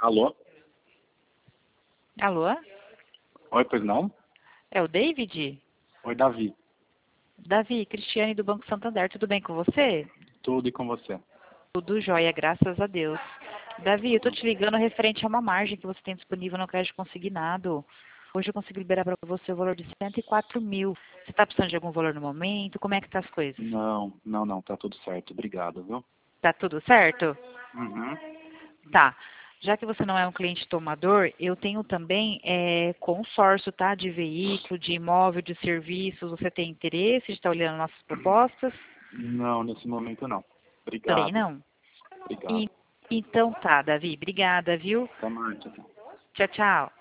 Alô? Alô? Oi, pois não? É o David? Oi, Davi. Davi, Cristiane do Banco Santander, tudo bem com você? Tudo e com você? Tudo jóia, graças a Deus. Davi, eu tô te ligando referente a uma margem que você tem disponível no crédito consignado. Hoje eu consigo liberar para você o valor de 104 mil. Você está precisando de algum valor no momento? Como é que tá as coisas? Não, tá tudo certo. Obrigado, viu? Tá tudo certo? Uhum. Tá. Já que você não é um cliente tomador, eu tenho também consórcio, tá? De veículo, de imóvel, de serviços. Você tem interesse de estar olhando nossas propostas? Não, nesse momento não. Também Obrigado. não. Obrigado. E, então tá, Davi. Obrigada, viu? Até mais, tchau, tchau. Tchau, tchau.